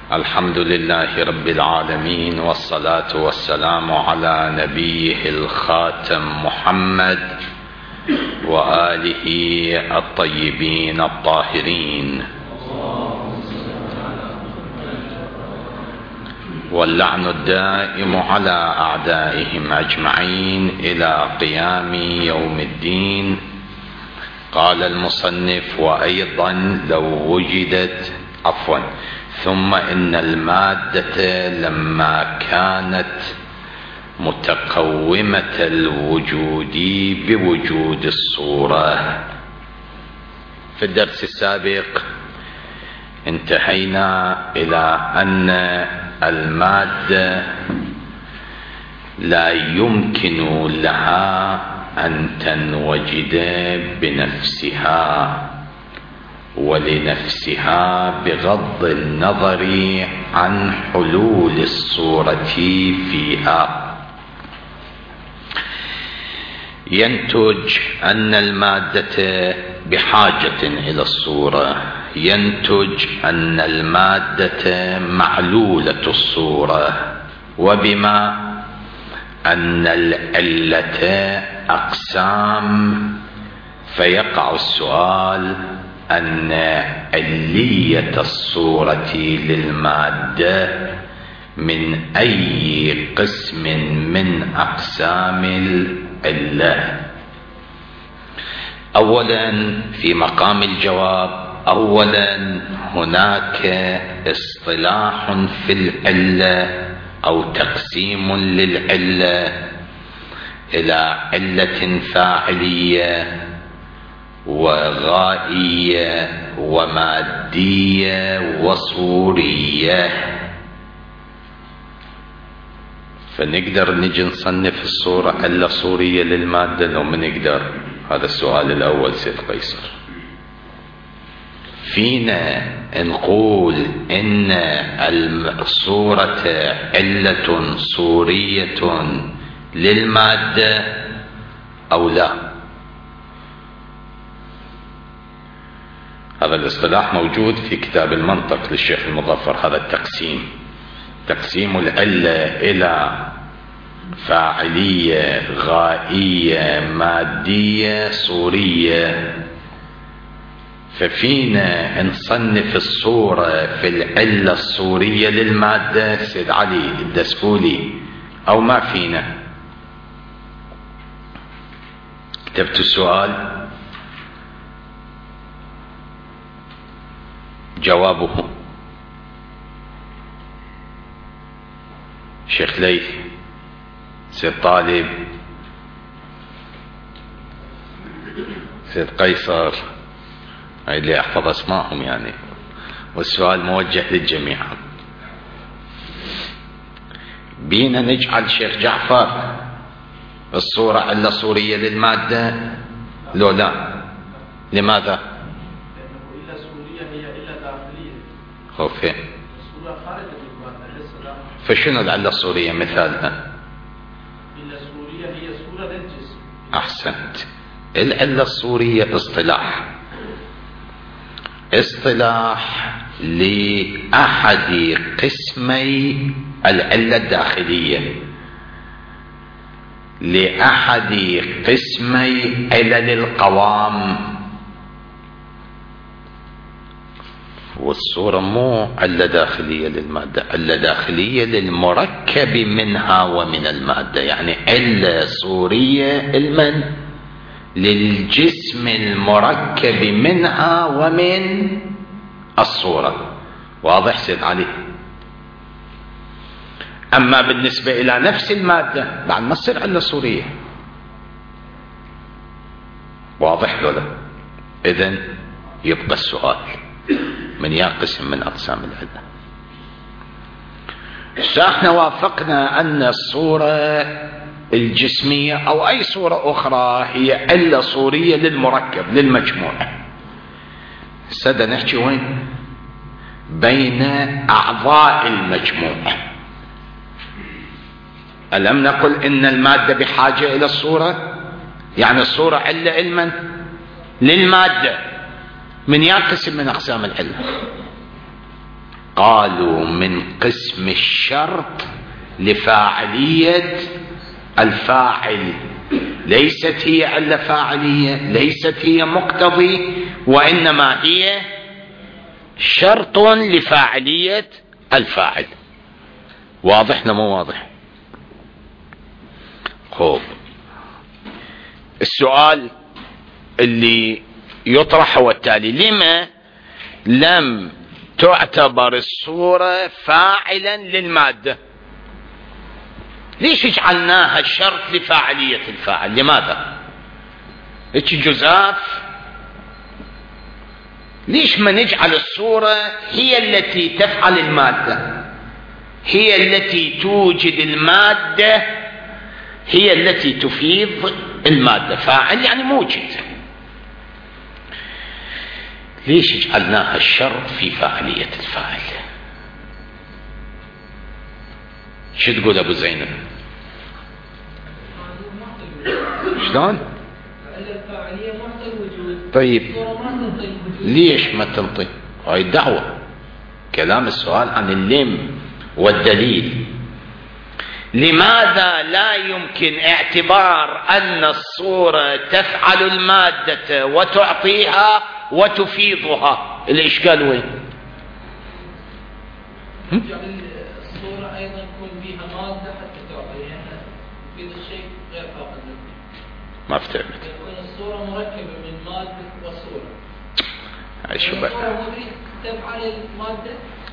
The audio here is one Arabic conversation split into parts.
الحمد لله رب العالمين، والصلاة والسلام على نبيه الخاتم محمد وآله الطيبين الطاهرين، واللعن الدائم على أعدائهم أجمعين إلى قيام يوم الدين. قال المصنف: وأيضا لو وجدت ثم إن المادة لما كانت متقومة الوجود بوجود الصورة. في الدرس السابق انتهينا إلى أن المادة لا يمكن لها أن تنوجد بنفسها ولنفسها بغض النظر عن حلول الصورة فيها. ينتج أن المادة بحاجة إلى الصورة، ينتج أن المادة معلولة الصورة، وبما أن العلة أقسام فيقع السؤال أن علية الصورة للمادة من أي قسم من أقسام العلة. أولا في مقام الجواب، أولا هناك اصطلاح في العلة أو تقسيم للعلة إلى علة فاعلية وغائية ومادية وصورية. فنقدر نجي نصنف الصورة علة صورية للمادة لو ما نقدر؟ هذا السؤال الأول سيد قيصر. فينا نقول إن الصورة علة صورية للمادة أو لا؟ هذا الاصطلاح موجود في كتاب المنطق للشيخ المظفر. هذا التقسيم، تقسيم العلة إلى فاعلية، غائية، مادية، صورية. ففينا نصنف الصورة في العلة الصورية للمادة سيد علي الدسفولي أو ما فينا؟ كتبت السؤال، جوابه شيخ ليث، سيد طالب، سيد قيصر، هاي اللي احفظ اسمائهم يعني، والسؤال موجه للجميع. بينا نجعل شيخ جعفر الصورة علة صورية للمادة لو لا؟ لماذا؟ خوفي فشنو العلة الصورية مثالها؟ العلة الصورية هي صورة للجسم. أحسنت. العلة الصورية اصطلاح لأحد قسمي العلة الداخلية، لأحد قسمي علل القوام. والصورة مو علة داخلية للمادة، علة داخلية للمركب منها ومن المادة، يعني علة صورية المن للجسم المركب منها ومن الصورة. واضح سيد علي؟ أما بالنسبة إلى نفس المادة بعد ما تصير علة صورية. واضح ولا؟ إذن يبقى السؤال من يا قسم من أقسام العلة. احنا وافقنا أن الصورة الجسمية أو أي صورة أخرى هي علة صورية للمركب للمجموع. سادة نحكي وين؟ بين أعضاء المجموع. ألم نقل إن المادة بحاجة إلى الصورة؟ يعني الصورة علة علما للمادة من ينقسم من أقسام العلة. قالوا من قسم الشرط لفاعلية الفاعل، ليست هي علة فاعلية، ليست هي مقتضي، وإنما هي شرط لفاعلية الفاعل. واضح مو واضح؟ خوب، السؤال اللي يطرح هو التالي: لما لم تعتبر الصورة فاعلا للمادة؟ ليش جعلناها شرط لفاعلية الفاعل؟ لماذا؟ هيك جزاف. ليش ما نجعل الصورة هي التي تفعل المادة، هي التي توجد المادة، هي التي تفيض المادة؟ فاعل يعني موجد. ليش جعلناها الشرط في فاعلية الفاعل؟ شو تقول ابو زينب؟ شلون؟ طيب ليش ما تنطي؟ هاي الدعوة، كلام السؤال عن اللم والدليل. لماذا لا يمكن اعتبار أن الصورة تفعل المادة وتعطيها وتفيضها؟ الإشكال وين؟ الصورة أيضا يكون فيها مادة حتى تعطيها تفيد الشيء غير فاقد. ما افتهمت. يكون الصورة مركبة من مادة وصورة. شو بقى؟ الصورة تفعل المادة.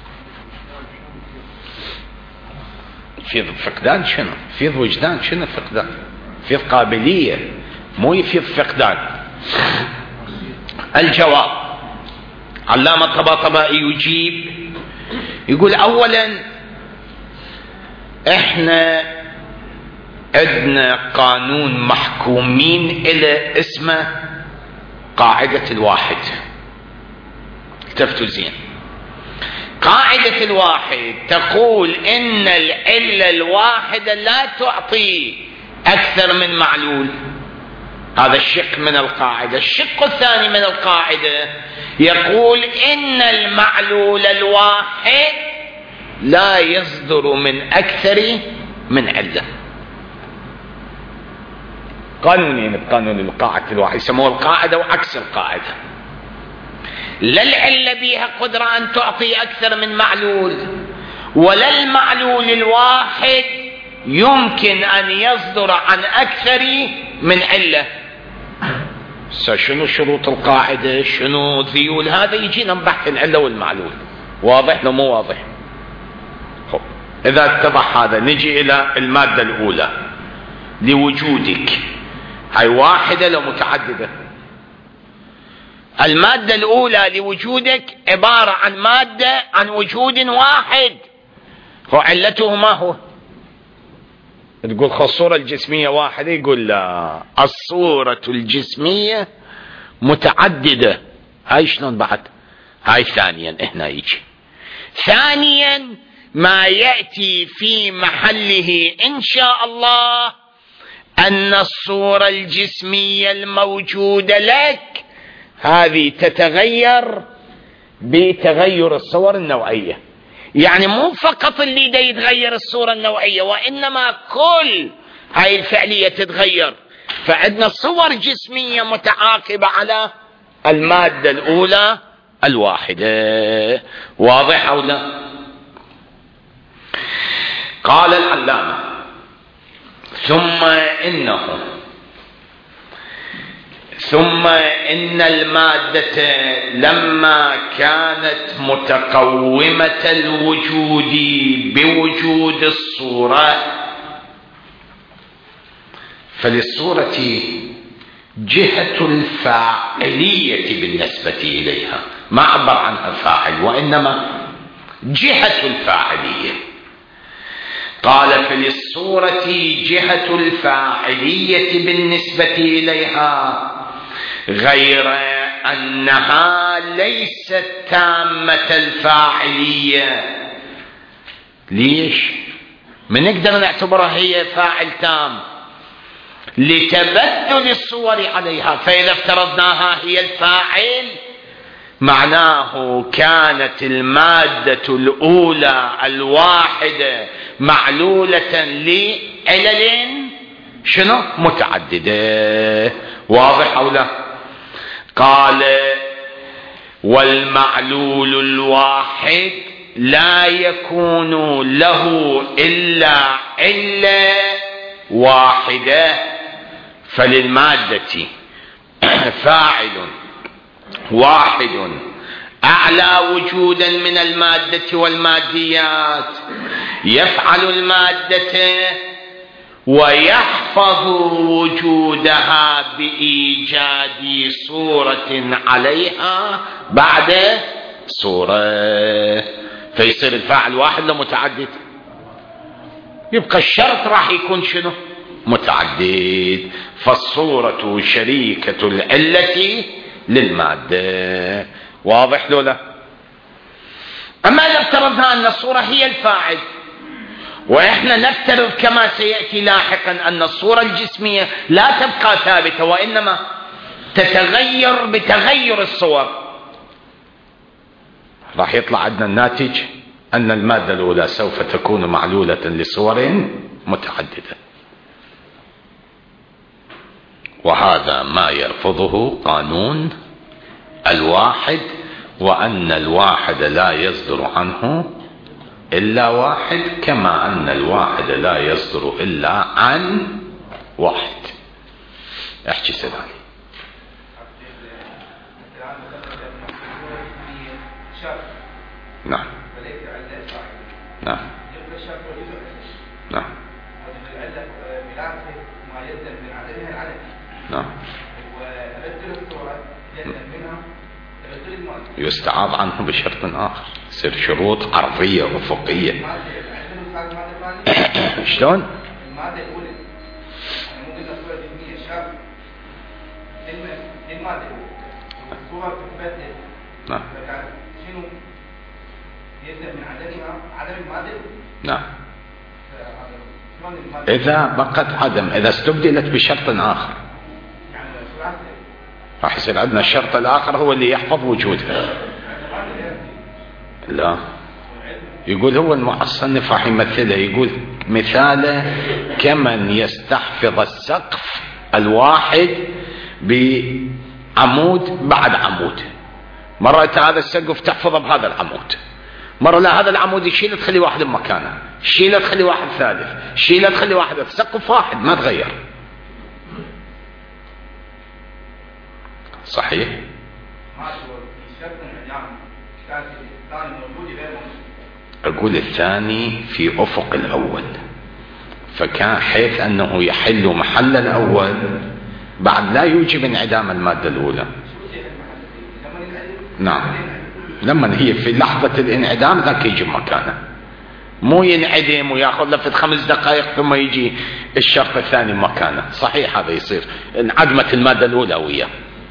في فقدان شنو؟ في وجدان شنو فقدان؟ في قابلية، مو يفيض فقدان. الجواب: علامة الطباطبائي يجيب يقول: أولا احنا عندنا قانون محكومين إلى اسمه قاعدة الواحد. التفتوا زين، قاعدة الواحد تقول إن العلة الواحدة لا تعطي أكثر من معلول. هذا الشق من القاعدة. الشق الثاني من القاعدة يقول إن المعلول الواحد لا يصدر من أكثر من علة. قانونين بقانون القاعدة الواحد يسموه القاعدة وعكس القاعدة. لا العلة بها قدرة أن تعطي أكثر من معلول، ولا المعلول الواحد يمكن أن يصدر عن أكثر من علة. شنو شروط القاعدة؟ شنو ذيول؟ هذا يجينا بحث العلة والمعلول. واضح لو مو واضح؟ خب، إذا اتضح هذا نجي إلى المادة الأولى لوجودك. هاي واحدة لو متعددة؟ المادة الأولى لوجودك عبارة عن مادة عن وجود واحد، وعلته ما هو؟ تقول الصورة الجسمية واحدة، يقول لا، الصورة الجسمية متعددة. هاي شلون بعد؟ هاي ثانيا هنا يجي. ثانيا ما يأتي في محله إن شاء الله أن الصورة الجسمية الموجودة لك هذه تتغير بتغير الصور النوعية. يعني مو فقط اللي دا يتغير الصورة النوعية، وإنما كل هاي الفعلية تتغير. فعندنا صور جسمية متعاقبة على المادة الأولى الواحدة. واضح أو لا؟ قال العلامة: ثم إن المادة لما كانت متقومة الوجود بوجود الصورة، فللصورة جهة الفاعلية بالنسبة إليها، ما عبر عنها فاعل وإنما جهة الفاعلية. قال: فللصورة جهة الفاعلية بالنسبة إليها، غير أنها ليست تامة الفاعلية. ليش؟ من نقدر نعتبرها هي فاعل تام؟ لتبدل الصور عليها. فإذا افترضناها هي الفاعل معناه كانت المادة الأولى الواحدة معلولة لعلل شنو متعددة. واضح أو لا؟ قال والمعلول الواحد لا يكون له إلا علة واحدة، فللمادة فاعل واحد أعلى وجودا من المادة والماديات، يفعل المادة ويحفظ وجودها بإيجاد صورة عليها بعد صورة، فيصير الفاعل واحد لمتعدد، يبقى الشرط راح يكون شنو؟ متعدد. فالصورة شريكة العلة للمادة. واضح لولا؟ أما إذا افترضنا أن الصورة هي الفاعل، وإحنا نفترض كما سيأتي لاحقا أن الصورة الجسمية لا تبقى ثابتة وإنما تتغير بتغير الصور، راح يطلع عندنا الناتج أن المادة الأولى سوف تكون معلولة لصور متعددة، وهذا ما يرفضه قانون الواحد، وأن الواحد لا يصدر عنه إلا واحد، كما أن الواحد لا يصدر إلا عن واحد. احكي سلام. نعم نعم نعم نعم يستعاض عنه بشرط آخر، يصير شروط عرضية أفقية. شلون؟ المادة الأولى ممكن الصورة الجسمية شرط للمادة الصورة تثبت. نعم. شنو يلزم من عدمها؟ عدم المادة. نعم. إذا بقت عدم، إذا استبدلت بشرط آخر راح يصير عندنا الشرط الآخر هو اللي يحفظ وجودها. لا، يقول هو المصنف راح يمثله، يقول مثاله كمن يستحفظ السقف الواحد بعمود بعد عمود، مرة هذا السقف تحفظه بهذا العمود، مرة لا هذا العمود يشيله تخلي واحد بمكانه، شيله تخلي واحد ثالث، شيله تخلي واحد، سقف واحد ما تغير. صحيح؟ أقول الثاني في أفق الأول، فكان حيث أنه يحل محل الأول بعد لا يوجب انعدام المادة الأولى. نعم، لما هي في لحظة الانعدام ذاك يجي مكانه، مو ينعدم وياخذ لفة 5 دقائق ثم يجي الشرط الثاني مكانه. صحيح هذا يصير انعدمت المادة الأولى وياه.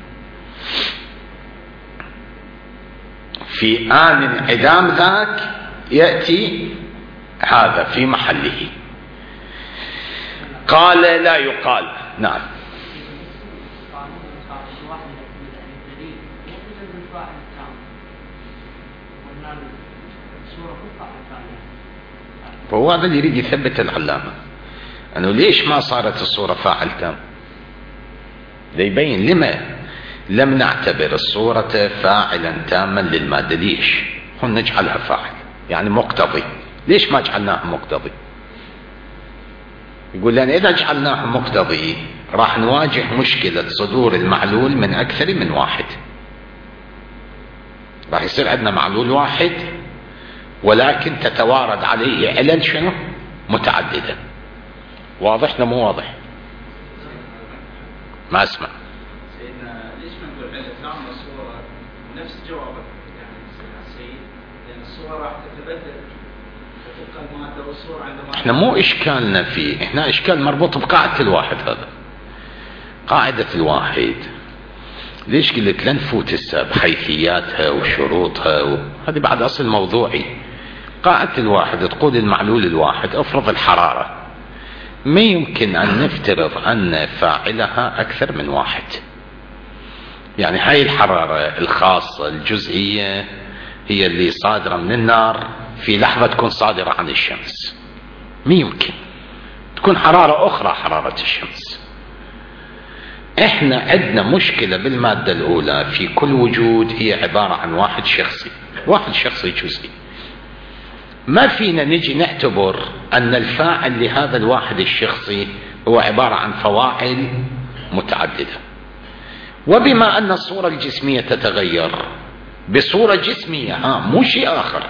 في آن انعدام ذاك يأتي هذا في محله. قال لا يقال. نعم. فهو هذا اللي يريد يثبت العلامة أنه ليش ما صارت الصورة فاعل تام، ليبين لما لم نعتبر الصورة فاعلا تاما للمادة. ليش هون نجعلها فاعل يعني مقتضي؟ ليش ما جعلناها مقتضي؟ يقول لأن إذا جعلناها مقتضي راح نواجه مشكلة صدور المعلول من أكثر من واحد، راح يصير عندنا معلول واحد ولكن تتوارد عليه علل شنو؟ متعددة. واضح ولا مو واضح؟ ما اسمع. سيدنا ليش ما نقول علة تامة الصورة نفس جوابك يعني السيد، لأن الصورة راح تتبدل وتبقى المادة والصورة عندما احنا مو اشكالنا فيه، احنا اشكال مربوط بقاعدة الواحد. هذا قاعدة الواحد ليش قلت لن نفوت هسه بحيثياتها وشروطها هذه بعد اصل موضوعي. قاعدة الواحد تقول المعلول الواحد افرض الحرارة، ما يمكن ان نفترض ان فاعلها اكثر من واحد، يعني هاي الحرارة الخاصة الجزئية هي اللي صادرة من النار في لحظة تكون صادرة عن الشمس. ما يمكن تكون حرارة أخرى حرارة الشمس. احنا عندنا مشكلة بالمادة الأولى في كل وجود، هي عبارة عن واحد شخصي جزئي. ما فينا نجي نعتبر أن الفاعل لهذا الواحد الشخصي هو عبارة عن فواعل متعددة. وبما أن الصورة الجسمية تتغير بصورة جسمية، مو شيء آخر،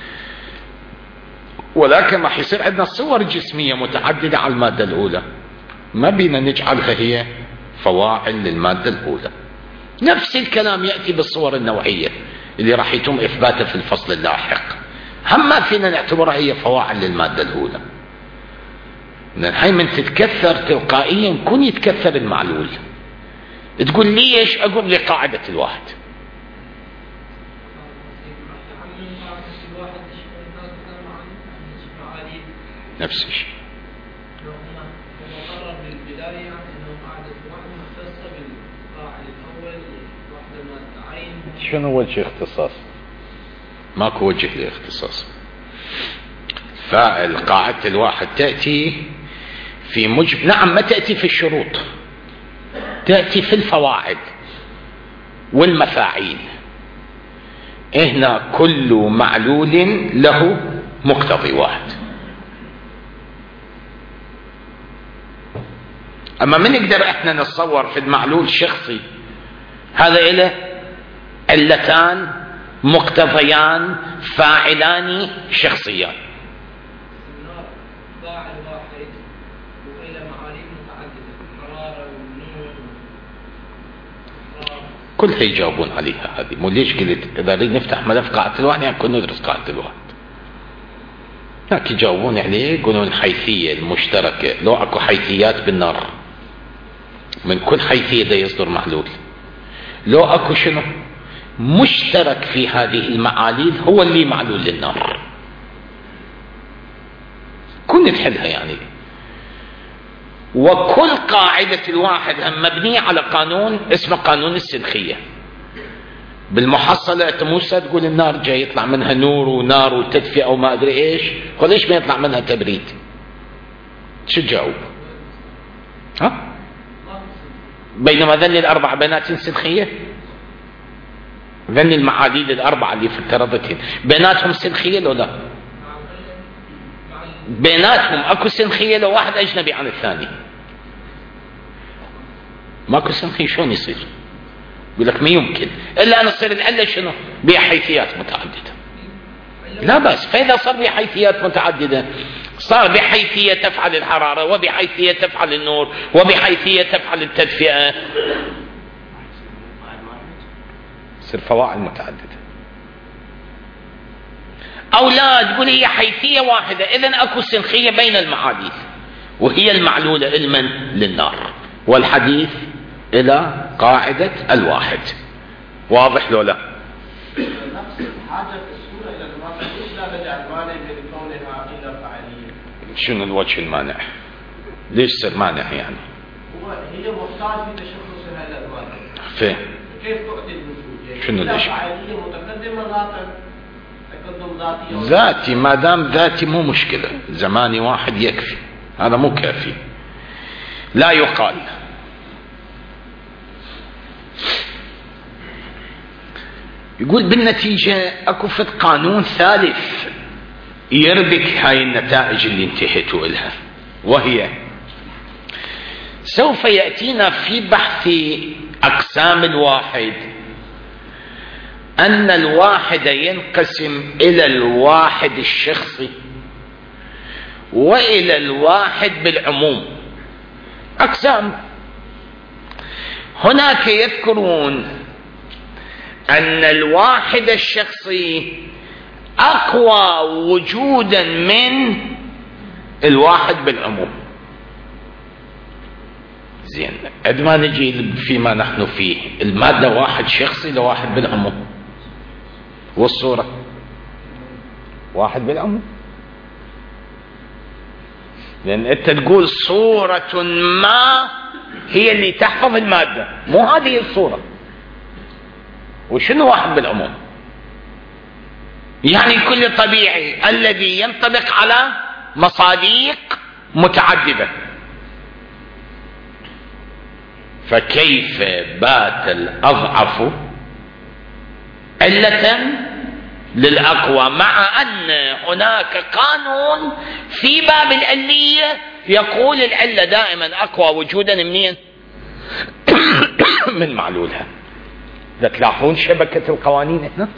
ولكن راح يصير عندنا صور جسمية متعددة على المادة الأولى، ما بينا نجعلها هي فواعل للمادة الأولى. نفس الكلام يأتي بالصور النوعية اللي راح يتم إثباتها في الفصل اللاحق، هم ما فينا نعتبرها هي فواعل للمادة الأولى. لأن هاي من تتكثر تلقائيا كون يتكثر المعلول. تقول ليش؟ أقول لقاعدة الواحد. نفس الشيء. شنو وجه اختصاص؟ ماكو وجه لاختصاص. فاعل قاعدة الواحد تأتي في نعم، ما تأتي في الشروط، تأتي في الفواعل والمفاعيل. هنا كل معلول له مقتضي واحد. أما من نقدر احنا نتصور في المعلول شخصي هذا له علتان مقتضيان فاعلان شخصيان. كلها يجاوبون عليها هذه. مو ليش قلت اذا نريد نفتح ملف قاعدة الواحد يعني كنا ندرس قاعدة الواحد، لكن يجاوبون عليه يقولون الحيثية المشتركة. لو اكو حيثيات بالنار، من كل حيثية دا يصدر معلول. لو اكو شنو مشترك في هذه المعاليل هو اللي معلول للنار، كنا نحلها يعني. وكل قاعدة الواحد هم مبنية على قانون اسمه قانون السنخية. بالمحصلة موسى تقول النار جاي يطلع منها نور ونار وتدفئة او ما ادري ايش، ليش ما يطلع منها تبريد؟ شو تجاوب؟ بينما ذن الاربع بينات سنخية، ذن المعاديد الاربعة اللي افترضتهن بيناتهم سنخية لو لا؟ بيناتهم اكو سنخية لو واحد اجنبي عن الثاني. ماكو سنخية شلون يصير؟ يقول لك ما يمكن الا ان تصير العلة شنو؟ بحيثيات متعددة. لا بأس. فاذا صار بحيثيات متعددة صار بحيثية تفعل الحرارة، وبحيثية تفعل النور، وبحيثية تفعل التدفئة، تصير فواعل متعددة. أو لا تقول هي حيثية واحدة، إذن أكو سنخية بين المعاديل وهي المعلولة علما للنار. والحديث إلى قاعدة الواحد. واضح لو لا؟ شنو الوجه المانع؟ ليش صار مانع يعني؟ هي محتاج في تشخصها الألوان. فين؟ كيف تعطي الوجود؟ شنو الإشكال؟ فعالية متقدمة ذاتا، تقدم ذاتي. ذاتي ما دام ذاتي مو مشكلة، زماني واحد يكفي، هذا مو كافي. لا يقال يقول بالنتيجة اكو فد قانون ثالث يربك هاي النتائج اللي انتهيتوا إلها، وهي سوف يأتينا في بحث أقسام الواحد أن الواحد ينقسم إلى الواحد الشخصي وإلى الواحد بالعموم. أقسام هناك يذكرون أن الواحد الشخصي أقوى وجودا من الواحد بالعموم. زين، قد ما نجي فيما نحن فيه المادة واحد شخصي لواحد بالعموم، والصورة واحد بالعموم. لأن أنت تقول صورة ما هي اللي تحفظ المادة، مو هذه الصورة. وشنو واحد بالعموم؟ يعني كل طبيعي الذي ينطبق على مصادق متعددة. فكيف بات الأضعف علة للأقوى، مع أن هناك قانون في باب العلية يقول العلة دائما أقوى وجودا منين؟ من معلولها. تلاحظون شبكة القوانين هنا؟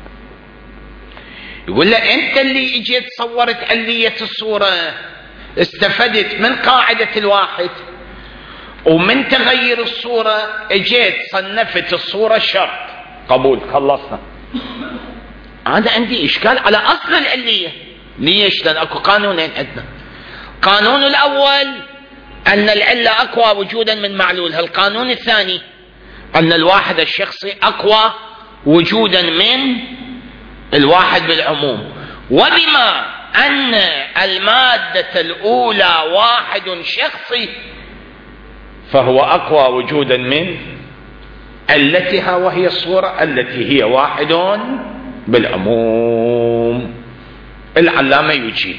يقول له أنت اللي اجيت صورت علية الصورة، استفدت من قاعدة الواحد، ومن تغير الصورة اجيت صنفت الصورة شرط. قبول، خلصنا. هذا عندي إشكال على أصل العلية. ليش؟ لأن أكو قانونين عندنا. قانون الأول أن العلة أقوى وجودا من معلولها. القانون الثاني أن الواحد الشخصي أقوى وجودا من الواحد بالعموم. وبما أن المادة الأولى واحد شخصي فهو أقوى وجودا من علتها وهي الصورة التي هي واحد بالعموم. العلامة يجيب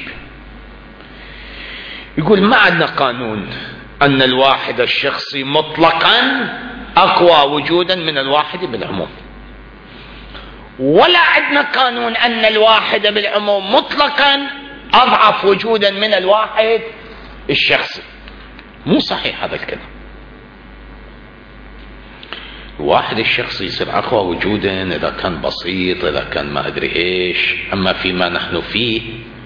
يقول ما عندنا قانون أن الواحد الشخصي مطلقا أقوى وجودا من الواحد بالعموم، ولا عندنا قانون أن الواحد بالعموم مطلقا أضعف وجودا من الواحد الشخصي. مو صحيح هذا الكلام. الواحد الشخصي يصير أقوى وجودا إذا كان بسيط، إذا كان ما أدري إيش. أما فيما نحن فيه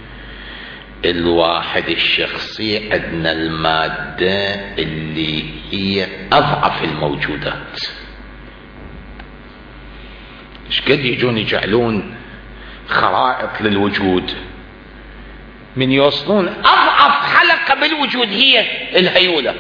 الواحد الشخصي عندنا المادة اللي هي أضعف الموجودات. إيش قد يجون يجعلون خرائط للوجود من يوصلون أضعف حلقة بالوجود هي الهيولة،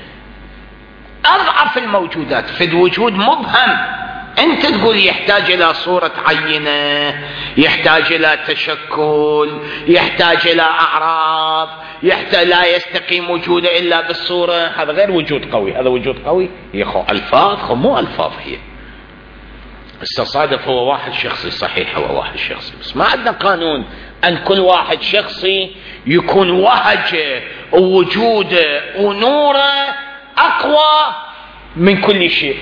أضعف الموجودات في الوجود مبهم. أنت تقول يحتاج إلى صورة عينة، يحتاج إلى تشكل، يحتاج إلى أعراض، لا يستقيم وجوده إلا بالصورة. هذا غير وجود قوي. هذا وجود قوي يخو ألفاظ، مو ألفاظ. هي التصادف هو واحد شخصي، صحيح هو واحد شخصي، بس ما عندنا قانون أن كل واحد شخصي يكون وهجه ووجوده ونوره أقوى من كل شيء.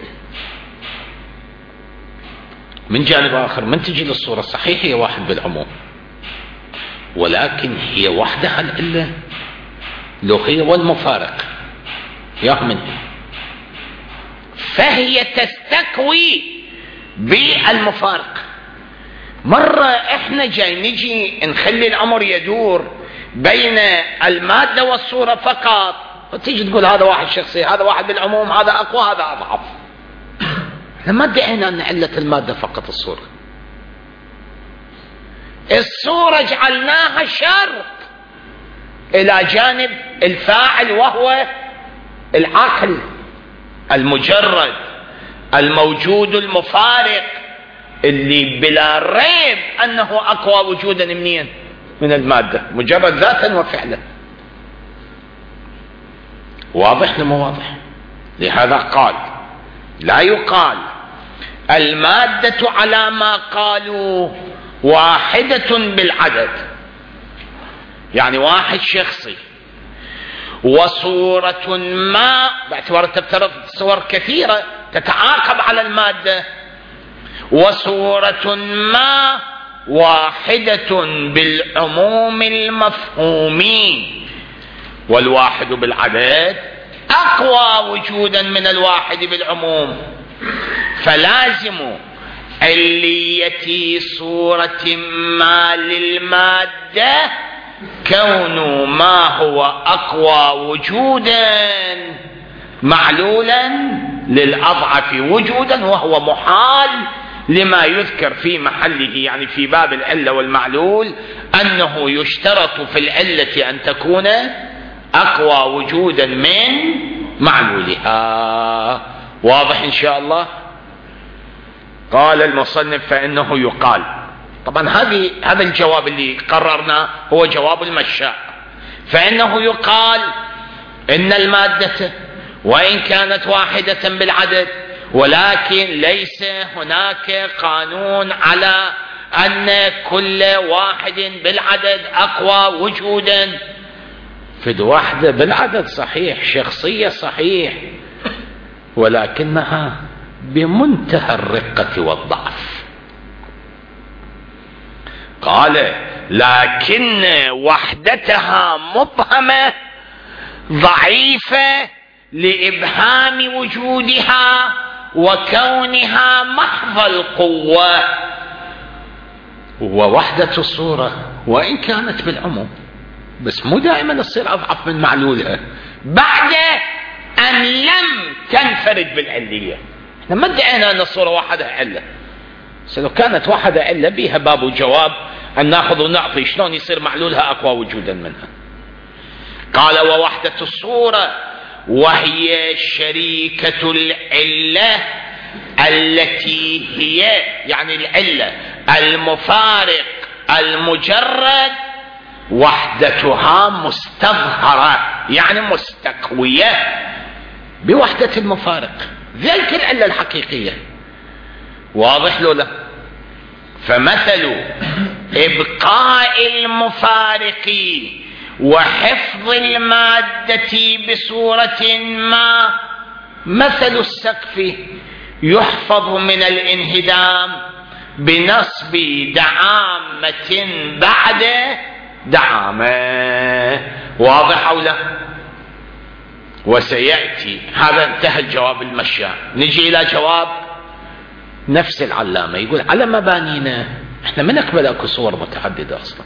من جانب آخر من تجي للصورة صحيح هي واحد بالعموم، ولكن هي وحدها العلة لو هي والمفارق يهمن، فهي تستقوي بالمفارق. مرة احنا جاي نجي نخلي الأمر يدور بين المادة والصورة فقط، وتيجي تقول هذا واحد شخصي، هذا واحد بالعموم، هذا أقوى، هذا أضعف. لما ادعينا أن علة المادة فقط الصورة. الصورة جعلناها شرط إلى جانب الفاعل وهو العقل المجرد الموجود المفارق اللي بلا ريب أنه أقوى وجودا منين؟ من المادة، مجرد ذاتا وفعلا. واضح مو واضح؟ لهذا قال لا يقال المادة على ما قالوا واحدة بالعدد، يعني واحد شخصي وصورة ما، باعتبار تفترض صور كثيرة تتعاقب على المادة، وصورة ما واحدة بالعموم المفهومي، والواحد بالعدد أقوى وجودا من الواحد بالعموم. فلازم علية صورة ما للمادة كون ما هو أقوى وجودا معلولا للأضعف وجودا، وهو محال لما يذكر في محله، يعني في باب العلة والمعلول، أنه يشترط في العلة أن تكون أقوى وجودا من معلولها. واضح إن شاء الله؟ قال المصنف فإنه يقال. طبعا هذا الجواب اللي قررنا هو جواب المشاء. فإنه يقال إن المادة وإن كانت واحدة بالعدد ولكن ليس هناك قانون على أن كل واحد بالعدد أقوى وجودا. في الوحدة بالعدد صحيح، شخصية صحيح، ولكنها بمنتهى الرقة والضعف. قال لكن وحدتها مبهمة ضعيفة لإبهام وجودها وكونها محض القوة. ووحدة الصورة وإن كانت بالعموم بس مو دائما تصير أضعف من معلولها بعد أن لم تنفرد بالعلية. احنا ما ادعينا أن الصورة وحدها علة، بس لو كانت وحدها علة بيها باب وجواب أن نأخذ ونعطي شلون يصير معلولها أقوى وجودا منها. قال ووحدة الصورة وهي شريكة العلة التي هي يعني العلة المفارق المجرد وحدتها مستظهرة يعني مستقوية بوحدة المفارق، ذلك العلة الحقيقية. واضح له لا؟ فمثل إبقاء المفارق وحفظ المادة بصورة ما مثل السقف يحفظ من الانهدام بنصب دعامة بعد دعامة. واضح أو لا؟ وسيأتي هذا انتهى الجواب المشاع. نجي إلى جواب نفس العلامة يقول على مبانينا احنا من أقبل أكو صور متعددة أصلا،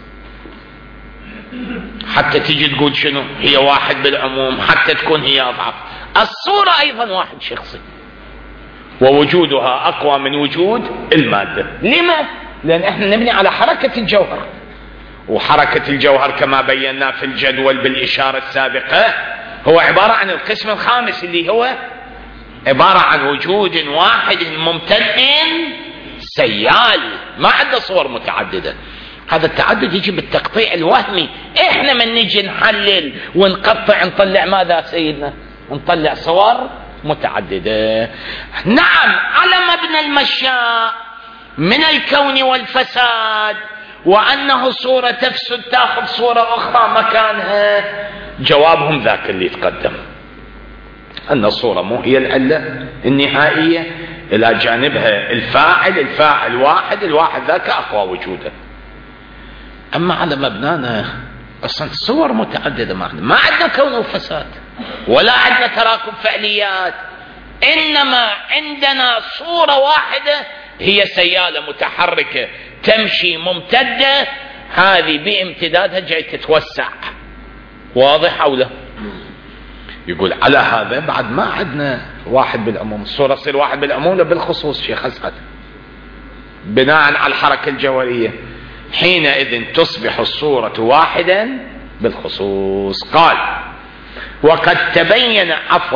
حتى تيجي تقول شنو هي واحد بالعموم حتى تكون هي أضعف. الصورة أيضا واحد شخصي ووجودها أقوى من وجود المادة. لما؟ لأن احنا نبني على حركة الجوهر، وحركة الجوهر كما بينا في الجدول بالإشارة السابقة هو عبارة عن القسم الخامس اللي هو عبارة عن وجود واحد ممتد سيال، ما عنده صور متعددة. هذا التعدد يجي بالتقطيع الوهمي. احنا من نجي نحلل ونقطع نطلع ماذا سيدنا؟ نطلع صور متعددة. نعم على مبنى المشاء من الكون والفساد وأنه صورة تفسد تأخذ صورة أخرى مكانها. جوابهم ذاك اللي تقدم، أن الصورة مو هي العلة النهائية، إلى جانبها الفاعل واحد، الواحد ذاك أقوى وجودا. أما على مبنانا أصلا صور متعددة، ما عندنا كون وفساد ولا عندنا تراكم فعليات، إنما عندنا صورة واحدة هي سيالة متحركة تمشي ممتدة، هذه بامتدادها جاي تتوسع. واضح أو لا؟ يقول على هذا بعد ما عندنا واحد بالعموم، الصورة تصير واحد بالعموم بالخصوص شيخ أسعد بناء على الحركة الجوهرية، حينئذ تصبح الصورة واحدا بالخصوص. قال وقد تبين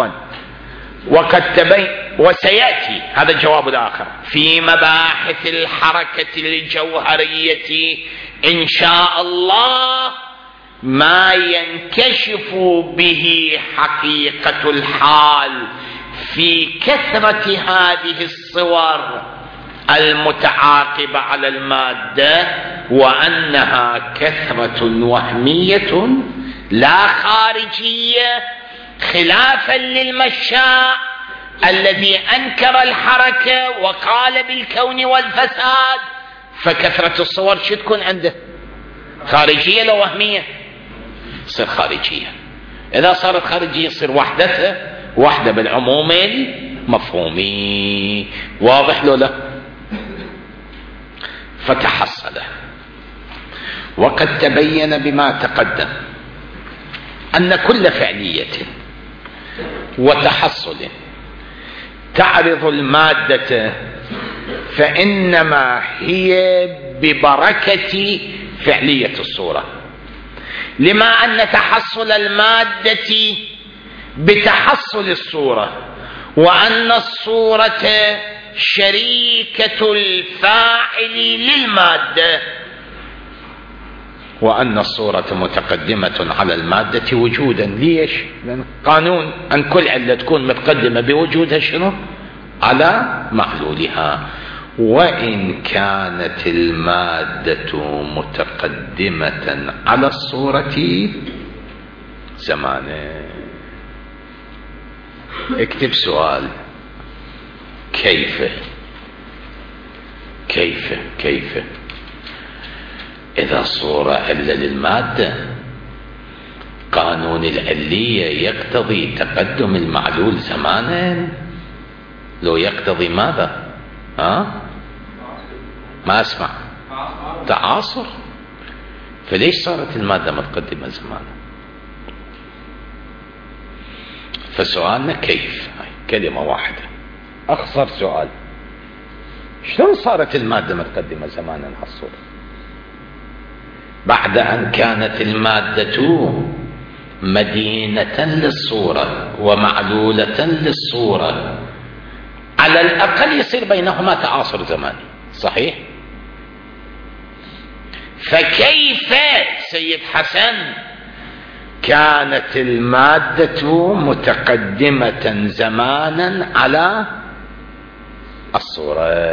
وسيأتي هذا الجواب الآخر في مباحث الحركة الجوهرية إن شاء الله ما ينكشف به حقيقة الحال في كثرة هذه الصور المتعاقبة على المادة، وأنها كثرة وهمية لا خارجية، خلافا للمشاء الذي أنكر الحركة وقال بالكون والفساد. فكثرة الصور شو تكون عنده؟ خارجية لو وهمية؟ تصير خارجية. إذا صارت خارجية يصير وحدتها وحدة بالعموم المفهومي. واضح له لا؟ فتحصل وقد تبين بما تقدم أن كل فعلية وتحصل تعرض المادة فإنما هي ببركة فعلية الصورة، لما أن تحصل المادة بتحصل الصورة، وأن الصورة شريكة الفاعل للمادة، وأن الصورة متقدمة على المادة وجودا. ليش؟ لأن قانون أن كل علة تكون متقدمة بوجودها شنو؟ على معلولها. وإن كانت المادة متقدمة على الصورة زمانا. اكتب سؤال: كيف إذا الصورة علة للمادة قانون العلية يقتضي تقدم المعلول زمانا، لو يقتضي ماذا؟ ما أسمع. تعاصر. فليش صارت المادة متقدمة زمانا؟ فسؤالنا كيف، كلمة واحدة، أخسر سؤال. شلون صارت المادة متقدمة زمانا على الصورة بعد أن كانت المادة مدينة للصورة ومعلولة للصورة؟ على الأقل يصير بينهما تعاصر زماني، صحيح؟ فكيف سيد حسن كانت المادة متقدمة زمانا على الصورة؟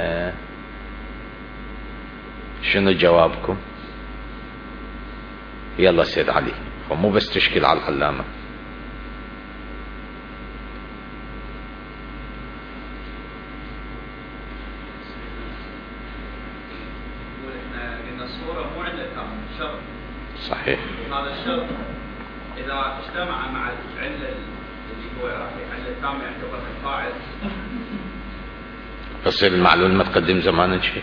شنو جوابكم؟ يلا سيد علي، ومو بس تشكل على العلامة. صحيح. هذا الشرط إذا اجتمع مع العلة اللي هو العلة التامة يعتبر الفاعل، فصير المعلول متقدم زمانا شيء.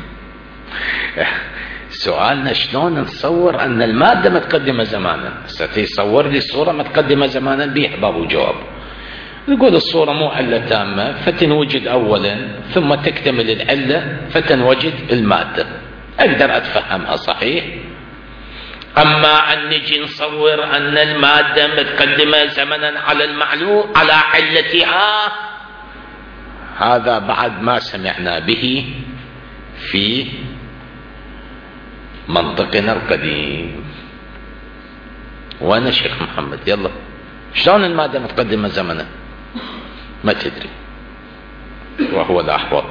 سؤالنا شلون نصور أن المادة متقدمة زمانا؟ ستصور لي الصورة متقدمة زمانا بيها باب وجواب. نقول الصورة مو علة تامة فتنوجد أولا ثم تكتمل العلة فتنوجد المادة، أقدر أتفهمها صحيح. أما أن نجي نصور أن المادة متقدمة زمنا على المعلول على علتها، هذا بعد ما سمعنا به في منطقنا القديم. وانا شيخ محمد يلا شلون المادة متقدمة زمنا؟ ما تدري، وهو الأحوط.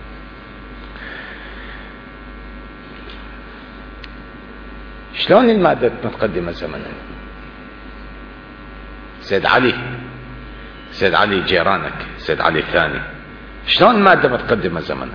شلون المادة متقدمة زمنا؟ سيد علي جيرانك، سيد علي الثاني، شلون المادة متقدمة زمنا؟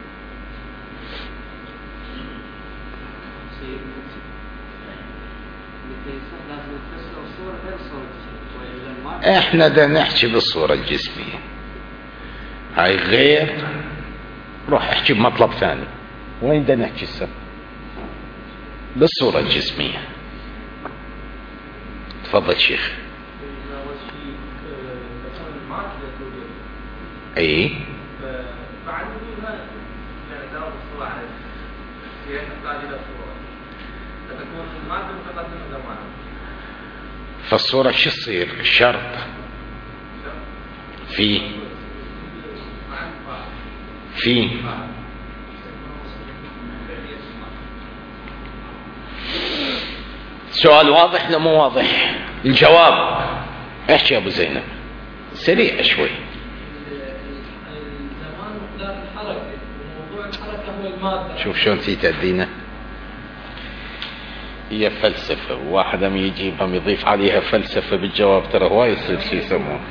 احنا دا نحكي بالصورة الجسمية، هاي غير. روح احكي بمطلب ثاني. وين دا نحكي السر؟ بالصورة الجسمية. تفضل شيخ. اي فالصورة شو تصير؟ شرط في سؤال واضح لو مو واضح؟ الجواب احكي يا ابو زينب سريع شوي. الزمان مقدار الحركة، وموضوع الحركة هو المادة. شوف شلون في تدينه، هي فلسفة، واحد هم يجيبهم يضيف عليها فلسفة بالجواب، ترى هواي يصير شيء يسموه.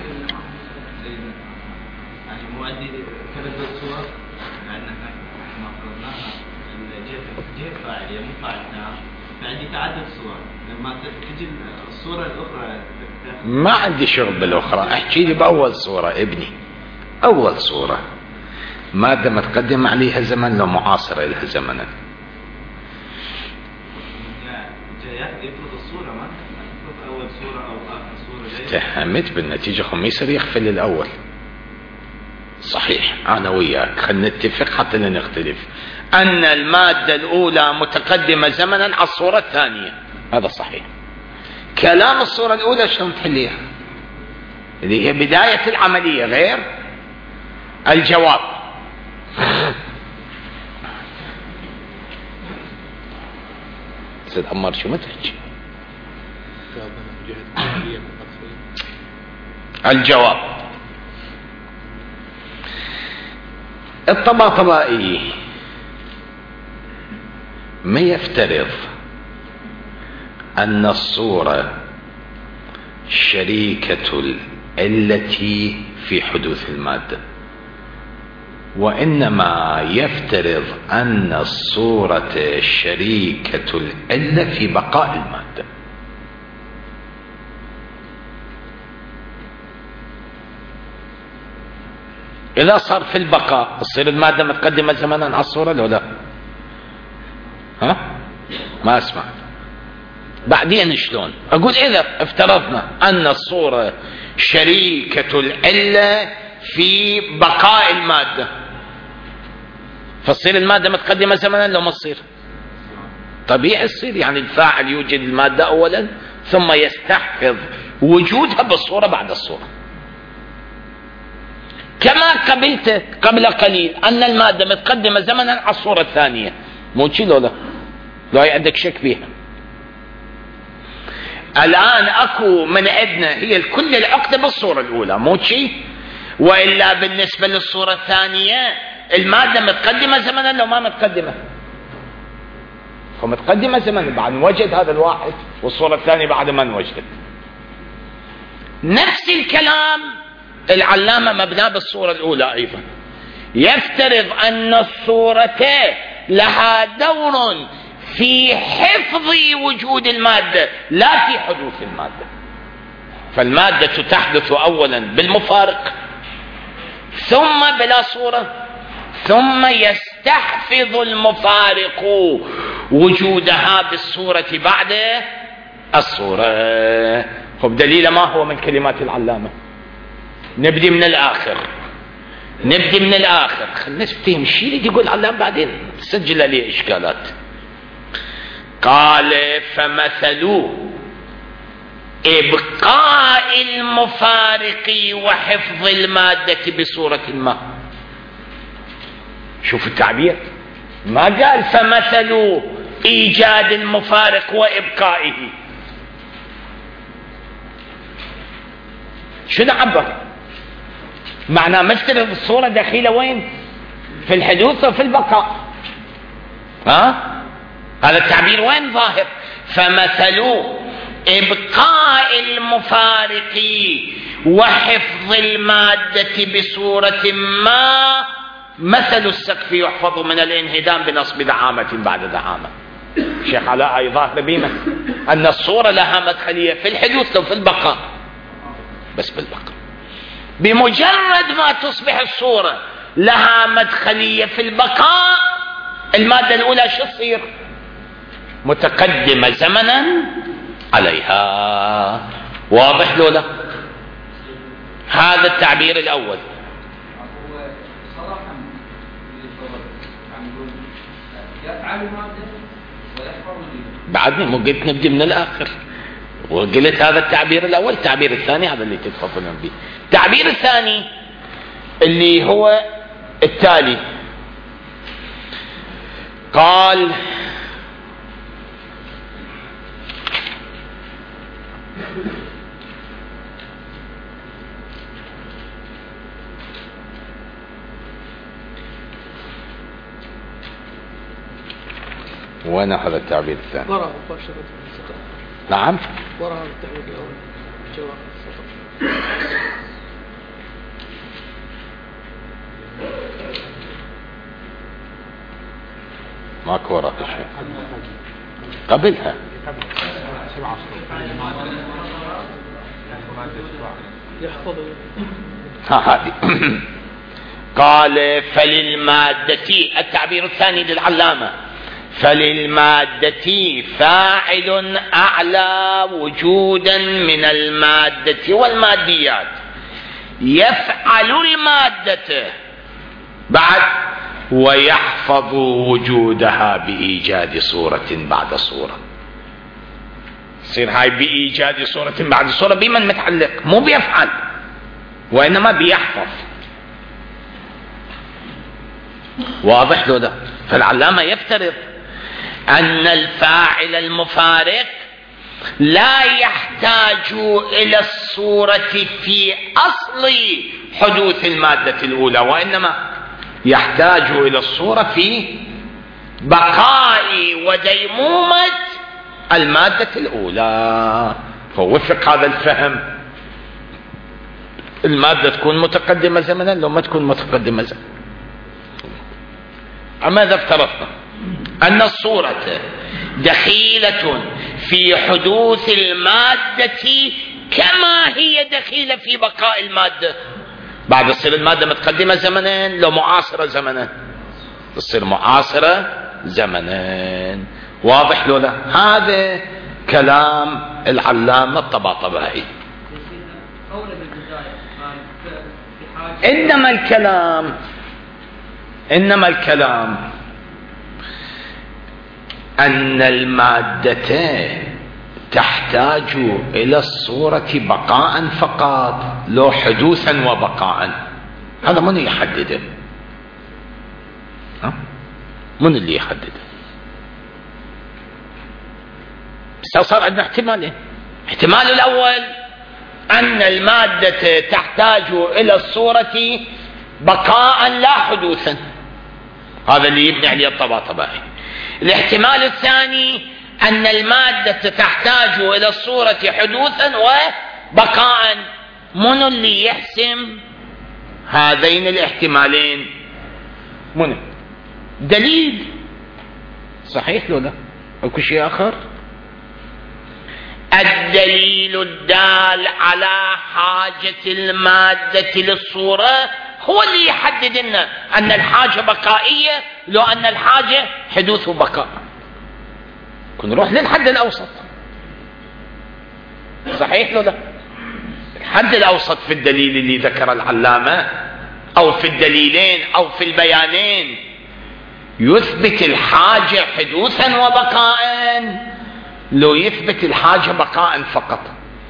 يعني مؤدي تبدل الصور، لأن ما فرضناها الجهة فاعلية مو فاعلتها، فعندي تعدد صور. لما تجي الصورة الأخرى ما عندي شغل بالأخرى، احكي لي بأول صورة ابني، أول صورة مادة متقدم عليها زمن لو معاصرة لها زمنا. يفرض الصورة، ما يفرض أول صورة أو آخر صورة. اتهمت بالنتيجة خميسر يغفل الأول. صحيح، أنا وياك خلينا نتفق حتى لا نختلف أن المادة الأولى متقدمة زمنا على الصورة الثانية، هذا صحيح. كلام الصورة الأولى شلون تحليها؟ اللي هي بداية العملية غير الجواب. سيد عمار شو ما تحكي؟ الجواب الطباطبائي ما يفترض أن الصورة شريكة التي في حدوث المادة، وإنما يفترض أن الصورة شريكة العلة في بقاء المادة. إذا صار في البقاء تصير المادة متقدمة زمنا على الصورة لو لا؟ ها؟ ما أسمع. بعدين شلون؟ أقول إذا افترضنا أن الصورة شريكة العلة في بقاء المادة، فتصير المادة متقدمة زمنا لو ما تصير؟ طبيعي تصير، يعني الفاعل يوجد المادة أولا ثم يستحفظ وجودها بالصورة بعد الصورة. كما قبلت قبل قليل أن المادة متقدمة زمنا على الصورة الثانية، مو شي لو لا؟ لو عندك شك فيها. الآن أكو من عندنا هي كل العقدة بالصورة الأولى، مو شي؟ وإلا بالنسبة للصورة الثانية المادة متقدمة زمنا لو ما متقدمة؟ فمتقدمة زمنا، بعد نوجد هذا الواحد والصورة الثانية بعد ما نوجد. نفس الكلام العلامة مبناه بالصورة الأولى أيضا، يفترض أن الصورة لها دور في حفظ وجود المادة لا في حدوث المادة. فالمادة تحدث أولا بالمفارق ثم بلا صورة، ثم يستحفظ المفارق وجودها بالصورة بعد الصورة. خب دليل ما هو من كلمات العلامة؟ نبدي من الآخر، خلنا نفتهم الشيء اللي يقول العلامة بعدين تسجل لي إشكالات. قال فمثلوا إبقاء المفارق وحفظ المادة بصورة ما. شوف التعبير، ما قال فمثلوا إيجاد المفارق وإبقائه، شنو عبر؟ معناه مثل الصورة دخيلة وين؟ في الحدوث وفي البقاء. هذا التعبير وين ظاهر؟ فمثلوا إبقاء المفارق وحفظ المادة بصورة ما مثل السقف يحفظ من الانهدام بنصب دعامة بعد دعامة. شيخ علاء ظاهر بيمة أن الصورة لها مدخلية في الحدوث وفي البقاء، بس بالبقاء. بمجرد ما تصبح الصورة لها مدخلية في البقاء، المادة الأولى شو تصير؟ متقدمة زمنا عليها. واضح لو لا؟ هذا التعبير الأول. بعدني مو قلت نبدي من الآخر، وقلت هذا التعبير الأول. التعبير الثاني هذا اللي تتفضلون به. التعبير الثاني اللي هو التالي، قال وين هذا التعبير الثاني؟ وراء مباشرة. نعم وراء التعبير الأول جواب السطر. ماكو وراء شيء قبلها. هذه قال فللمادة، التعبير الثاني للعلامة، فللمادة فاعل أعلى وجودا من المادة والماديات يفعل المادة بعد ويحفظ وجودها بإيجاد صورة بعد صورة. يصير هاي بإيجاد صورة بعد صورة بمن متعلق؟ مو بيفعل وإنما بيحفظ. واضح له ده؟ فالعلامة يفترض أن الفاعل المفارق لا يحتاج إلى الصورة في أصل حدوث المادة الأولى، وإنما يحتاج إلى الصورة في بقاء وديمومة المادة الأولى. فوفق هذا الفهم، المادة تكون متقدمة زمنا لو ما تكون متقدمة زمنا. أما إذا افترضنا أن الصورة دخيلة في حدوث المادة كما هي دخيلة في بقاء المادة، بعد تصير المادة متقدمة زمنا لو معاصرة زمنا، تصير معاصرة زمنا. واضح لو لا؟ هذا كلام العلامة الطباطبائي. إنما الكلام أن المادة تحتاج إلى الصورة بقاء فقط، لو حدوثا وبقاء. هذا من يحدده؟ من اللي يحدده؟ بس صار عندنا احتمالين. الاحتمال الأول أن المادة تحتاج إلى الصورة بقاء لا حدوثا، هذا اللي يبني عليه الطباطبائي. الاحتمال الثاني أن المادة تحتاج إلى الصورة حدوثا وبقاء. من اللي يحسم هذين الاحتمالين؟ من دليل صحيح لو لا أو شيء آخر؟ الدليل الدال على حاجة المادة للصورة هو اللي يحدد لنا أن الحاجة بقائية لو أن الحاجة حدوث وبقاء. كنا نروح للحد الأوسط، صحيح لو لا؟ الحد الأوسط في الدليل اللي ذكر العلامة أو في الدليلين أو في البيانين يثبت الحاجة حدوثا وبقاء لو يثبت الحاجة بقاء فقط.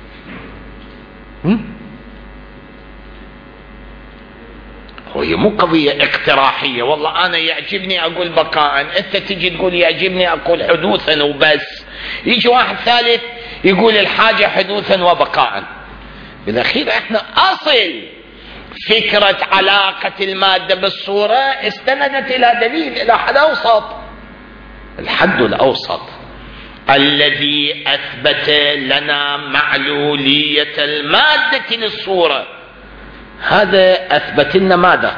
وهي مو قضية اقتراحية، والله أنا يعجبني أقول بقاء، أنت تجي تقول يعجبني أقول حدوثا وبس، يجي واحد ثالث يقول الحاجة حدوثا وبقاء. بالأخير احنا أصل فكرة علاقة المادة بالصورة استندت إلى دليل، إلى حد أوسط. الحد الأوسط الذي أثبت لنا معلولية المادة للصورة، هذا أثبت لنا ماذا؟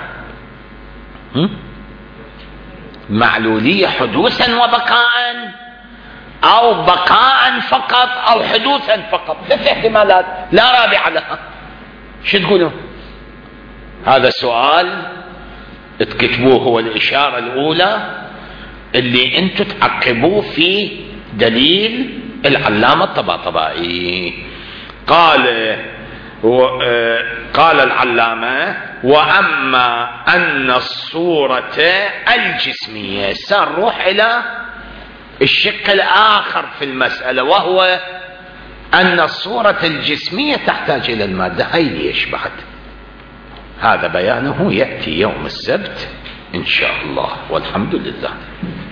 معلولية حدوثا وبقاء، أو بقاء فقط أو حدوثا فقط. 3 احتمالات لا رابع لها. شو تقولون؟ هذا سؤال تكتبوه، هو الإشارة الأولى اللي أنتم تعقبوه في دليل العلامة الطباطبائي. قال العلامة: وأما أن الصورة الجسمية. سنروح إلى الشق الآخر في المسألة، وهو أن الصورة الجسمية تحتاج إلى المادة. هاي ليش بعد؟ هذا بيانه يأتي يوم السبت إن شاء الله، والحمد لله.